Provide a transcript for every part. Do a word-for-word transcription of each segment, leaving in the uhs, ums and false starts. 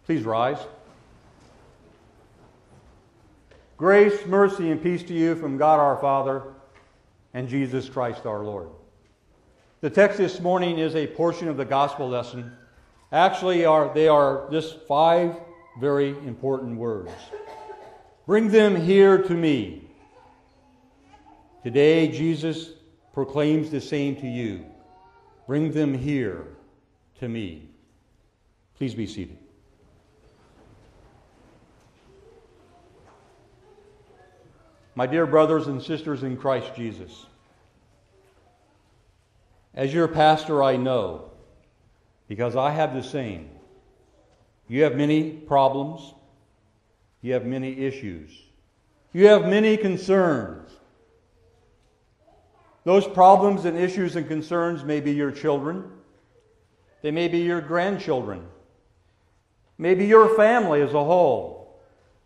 Please rise. Grace, mercy, and peace to you from God our Father and Jesus Christ our Lord. The text this morning is a portion of the gospel lesson. Actually, are they are just five very important words. Bring them here to me. Today, Jesus proclaims the same to you. Bring them here to me. Please be seated. My dear brothers and sisters in Christ Jesus, as your pastor, I know, because I have the same. You have many problems. You have many issues. You have many concerns. Those problems and issues and concerns may be your children. They may be your grandchildren. Maybe your family as a whole.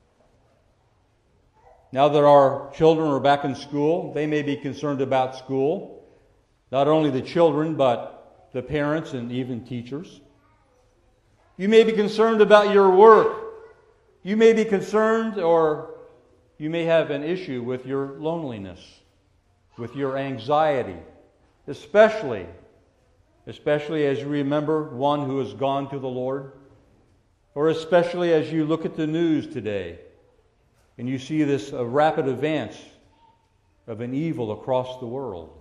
Now that our children are back in school, they may be concerned about school. Not only the children, but the parents and even teachers. You may be concerned about your work. You may be concerned, or you may have an issue with your loneliness, with your anxiety, especially, especially as you remember one who has gone to the Lord, or especially as you look at the news today and you see this uh, rapid advance of an evil across the world.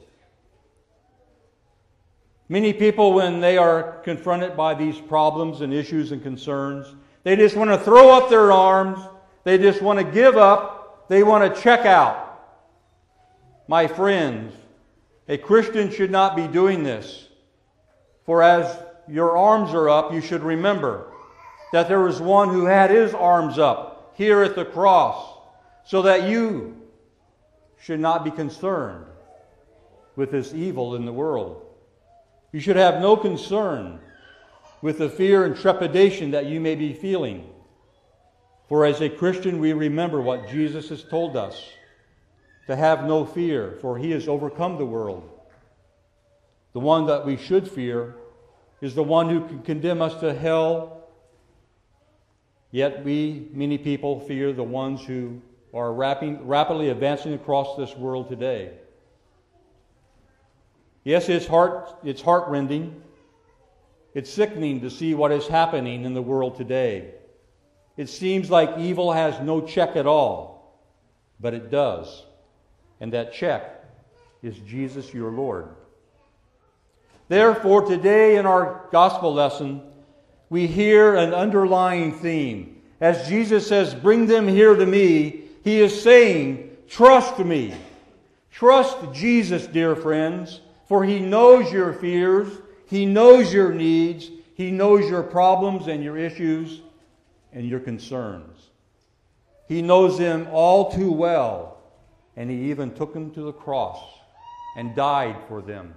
Many people, when they are confronted by these problems and issues and concerns, they just want to throw up their arms. They just want to give up. They want to check out. My friends, a Christian should not be doing this. For as your arms are up, you should remember that there was one who had his arms up here at the cross, so that you should not be concerned with this evil in the world. You should have no concern with the fear and trepidation that you may be feeling. For as a Christian, we remember what Jesus has told us, to have no fear, for He has overcome the world. The one that we should fear is the one who can condemn us to hell. Yet we, many people, fear the ones who are rapid, rapidly advancing across this world today. Yes, it's heart, it's heart-rending. It's sickening to see what is happening in the world today. It seems like evil has no check at all, but it does. And that check is Jesus your Lord. Therefore, today in our gospel lesson, we hear an underlying theme. As Jesus says, bring them here to me, He is saying, trust me. Trust Jesus, dear friends, for He knows your fears, He knows your needs, He knows your problems and your issues and your concerns. He knows them all too well, and He even took them to the cross and died for them.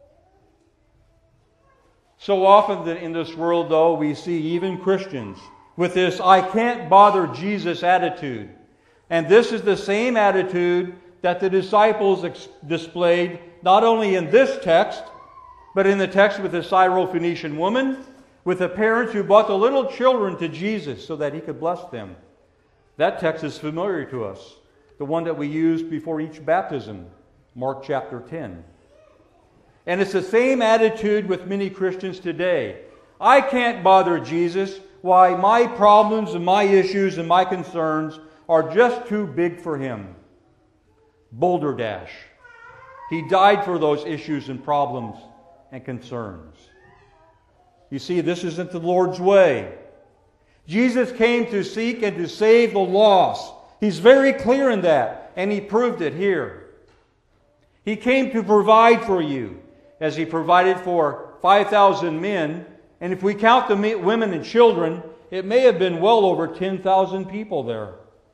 So often in this world, though, we see even Christians with this I can't bother Jesus attitude. And this is the same attitude that the disciples ex- displayed not only in this text, but in the text with the Syrophoenician woman, with the parents who brought the little children to Jesus so that He could bless them. That text is familiar to us, the one that we used before each baptism, Mark chapter ten. And it's the same attitude with many Christians today. I can't bother Jesus. Why? My problems and my issues and my concerns are just too big for Him. Boulder Dash. He died for those issues and problems and concerns. You see, this isn't the Lord's way. Jesus came to seek and to save the lost. He's very clear in that, and He proved it here. He came to provide for you, as He provided for five thousand men, and if we count the women and children, it may have been well over ten thousand people there.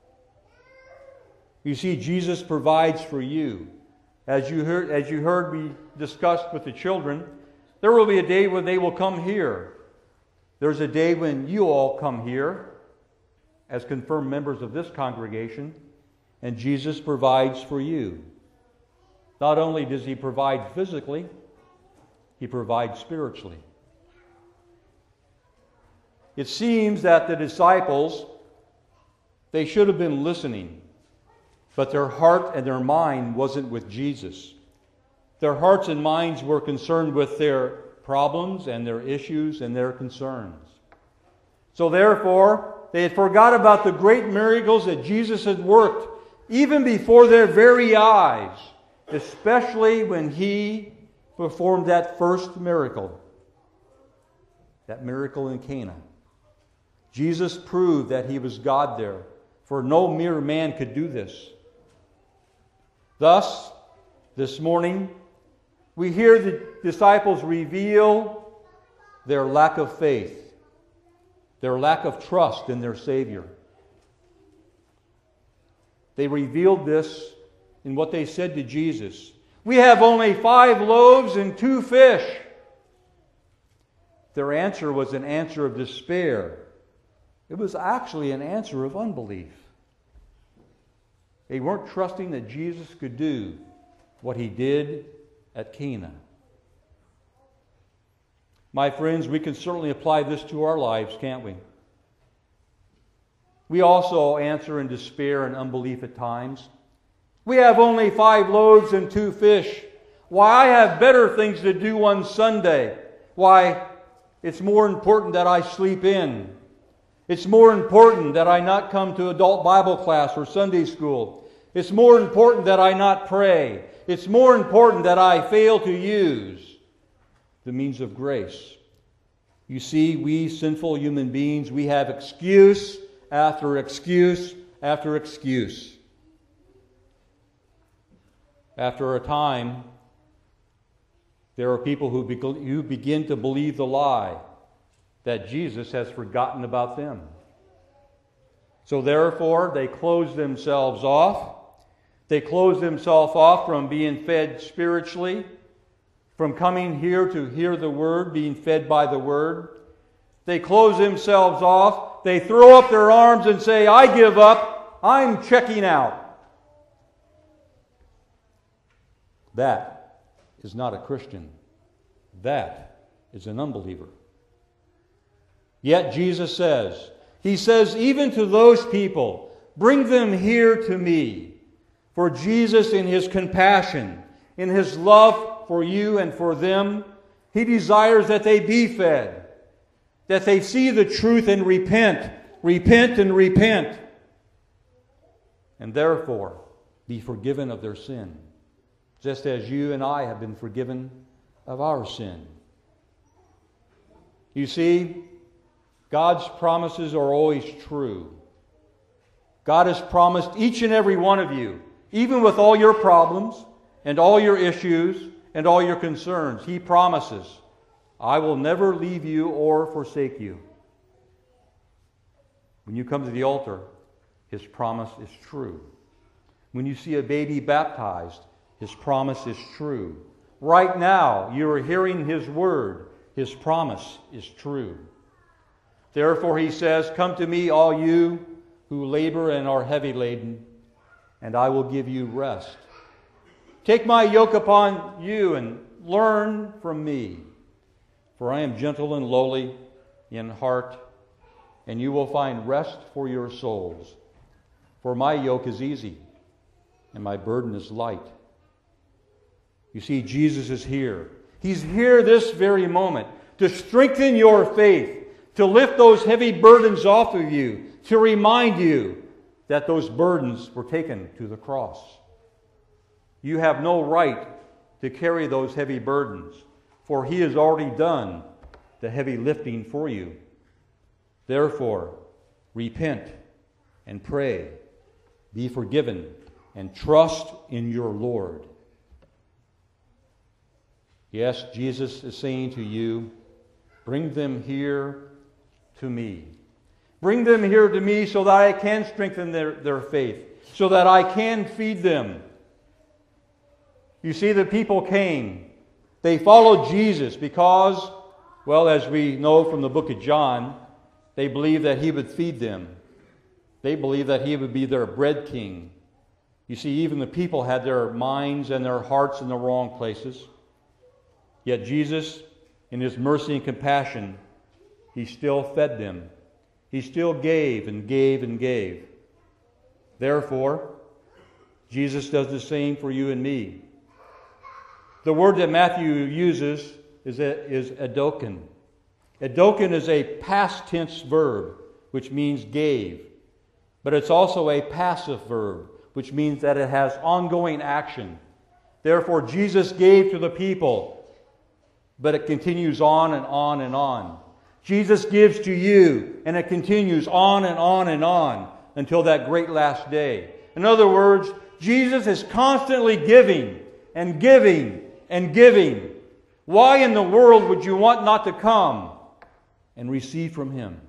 You see, Jesus provides for you. As you heard, as you heard we discussed with the children, there will be a day when they will come here. There's a day when you all come here as confirmed members of this congregation, and Jesus provides for you. Not only does He provide physically, He provides spiritually. It seems that the disciples, they should have been listening, but their heart and their mind wasn't with Jesus. Their hearts and minds were concerned with their problems and their issues and their concerns. So therefore, they had forgot about the great miracles that Jesus had worked even before their very eyes, especially when He performed that first miracle, that miracle in Cana. Jesus proved that He was God there, for no mere man could do this. Thus, this morning, we hear the disciples reveal their lack of faith, their lack of trust in their Savior. They revealed this in what they said to Jesus. We have only five loaves and two fish. Their answer was an answer of despair. It was actually an answer of unbelief. They weren't trusting that Jesus could do what He did at Cana. My friends, we can certainly apply this to our lives, can't we? We also answer in despair and unbelief at times. We have only five loaves and two fish. Why, I have better things to do on Sunday. Why, it's more important that I sleep in. It's more important that I not come to adult Bible class or Sunday school. It's more important that I not pray. It's more important that I fail to use the means of grace. You see, we sinful human beings, we have excuse after excuse after excuse. After a time, there are people who begin to believe the lie that Jesus has forgotten about them. So therefore, they close themselves off. They close themselves off from being fed spiritually, from coming here to hear the Word, being fed by the Word. They close themselves off. They throw up their arms and say, I give up. I'm checking out. That is not a Christian. That is an unbeliever. Yet Jesus says, He says, even to those people, bring them here to me. For Jesus, in His compassion, in His love for you and for them, He desires that they be fed, that they see the truth and repent, repent and repent, and therefore be forgiven of their sin, just as you and I have been forgiven of our sin. You see, God's promises are always true. God has promised each and every one of you, even with all your problems and all your issues and all your concerns, He promises, I will never leave you or forsake you. When you come to the altar, His promise is true. When you see a baby baptized, His promise is true. Right now, you are hearing His word. His promise is true. Therefore, He says, come to me, all you who labor and are heavy laden, and I will give you rest. Take my yoke upon you and learn from me. For I am gentle and lowly in heart, and you will find rest for your souls. For my yoke is easy, and my burden is light. You see, Jesus is here. He's here this very moment to strengthen your faith, to lift those heavy burdens off of you, to remind you that those burdens were taken to the cross. You have no right to carry those heavy burdens, for He has already done the heavy lifting for you. Therefore, repent and pray, be forgiven, and trust in your Lord. Yes, Jesus is saying to you, bring them here to me. Bring them here to me so that I can strengthen their, their faith, so that I can feed them. You see, the people came. They followed Jesus because, well, as we know from the book of John, they believed that He would feed them. They believed that He would be their bread king. You see, even the people had their minds and their hearts in the wrong places. Yet Jesus, in His mercy and compassion, He still fed them. He still gave and gave and gave. Therefore, Jesus does the same for you and me. The word that Matthew uses is, is edoken. Edoken is a past tense verb, which means gave. But it's also a passive verb, which means that it has ongoing action. Therefore, Jesus gave to the people, but it continues on and on and on. Jesus gives to you, and it continues on and on and on until that great last day. In other words, Jesus is constantly giving and giving and giving. Why in the world would you want not to come and receive from Him?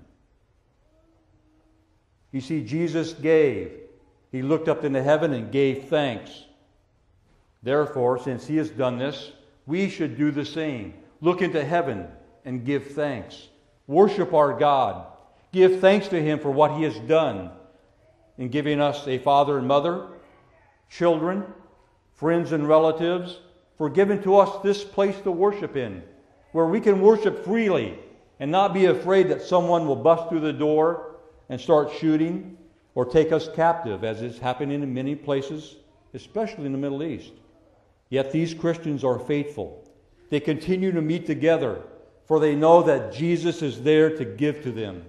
You see, Jesus gave. He looked up into heaven and gave thanks. Therefore, since He has done this, we should do the same. Look into heaven and give thanks. Worship our God. Give thanks to Him for what He has done in giving us a father and mother, children, friends and relatives, for giving to us this place to worship in, where we can worship freely and not be afraid that someone will bust through the door and start shooting or take us captive, as is happening in many places, especially in the Middle East. Yet these Christians are faithful. They continue to meet together, for they know that Jesus is there to give to them.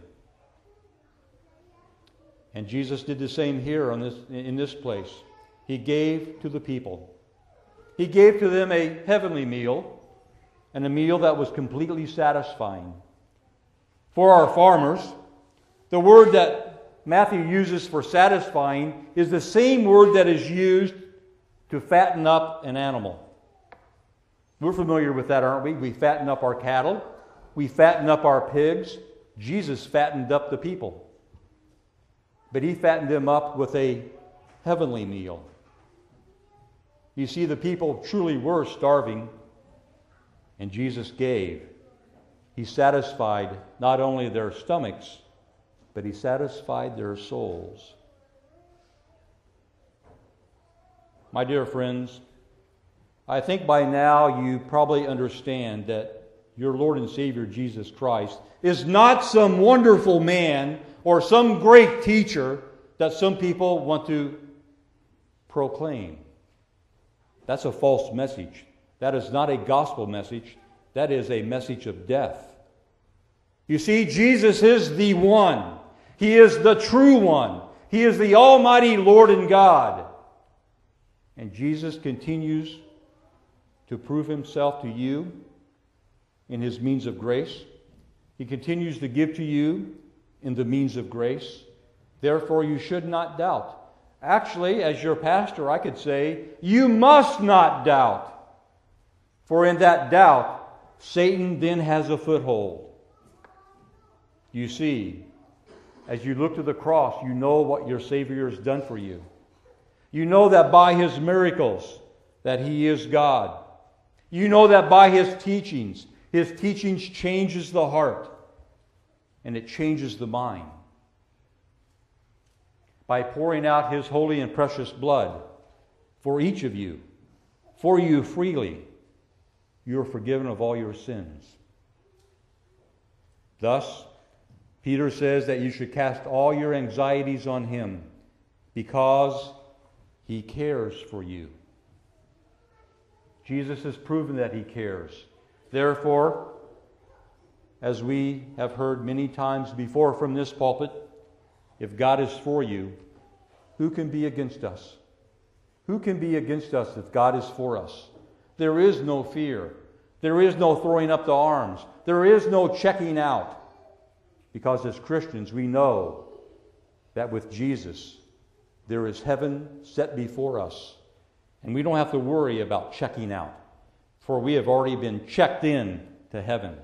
And Jesus did the same here on this, in this place. He gave to the people. He gave to them a heavenly meal, and a meal that was completely satisfying. For our farmers, the word that Matthew uses for satisfying is the same word that is used to fatten up an animal. We're familiar with that, aren't we? We fatten up our cattle. We fatten up our pigs. Jesus fattened up the people. But He fattened them up with a heavenly meal. You see, the people truly were starving, and Jesus gave. He satisfied not only their stomachs, but He satisfied their souls. My dear friends, I think by now you probably understand that your Lord and Savior Jesus Christ is not some wonderful man or some great teacher that some people want to proclaim. That's a false message. That is not a gospel message. That is a message of death. You see, Jesus is the one. He is the true one. He is the Almighty Lord and God. And Jesus continues to prove Himself to you in His means of grace. He continues to give to you in the means of grace. Therefore, you should not doubt. Actually, as your pastor, I could say, you must not doubt. For in that doubt, Satan then has a foothold. You see, as you look to the cross, you know what your Savior has done for you. You know that by His miracles, that He is God. You know that by His teachings, His teachings changes the heart, and it changes the mind. By pouring out His holy and precious blood for each of you, for you freely, you are forgiven of all your sins. Thus, Peter says that you should cast all your anxieties on Him because He cares for you. Jesus has proven that He cares. Therefore, as we have heard many times before from this pulpit, if God is for you, who can be against us? Who can be against us if God is for us? There is no fear. There is no throwing up the arms. There is no checking out. Because as Christians, we know that with Jesus, there is heaven set before us. And we don't have to worry about checking out, for we have already been checked in to heaven.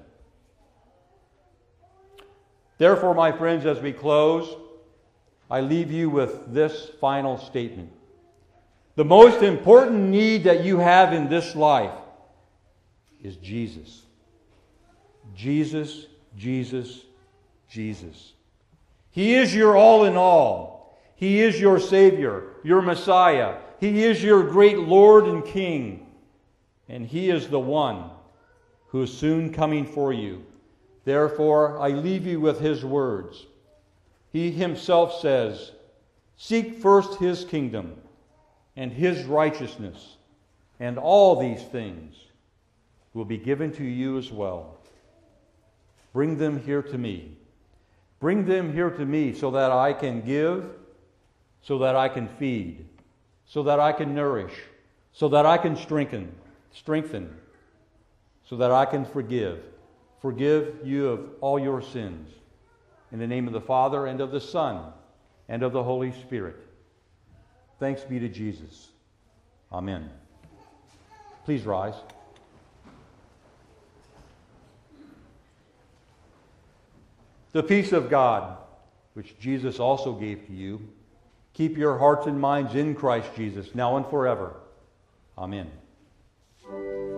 Therefore, my friends, as we close, I leave you with this final statement. The most important need that you have in this life is Jesus. Jesus, Jesus, Jesus. He is your all in all. He is your Savior, your Messiah. He is your great Lord and King. And He is the one who is soon coming for you. Therefore, I leave you with His words. He himself says, "Seek first his kingdom and his righteousness, and all these things will be given to you as well." Bring them here to me. Bring them here to me so that I can give, so that I can feed, so that I can nourish, so that I can strengthen, strengthen, so that I can forgive. Forgive you of all your sins. In the name of the Father, and of the Son, and of the Holy Spirit. Thanks be to Jesus. Amen. Please rise. The peace of God, which Jesus also gave to you, keep your hearts and minds in Christ Jesus, now and forever. Amen.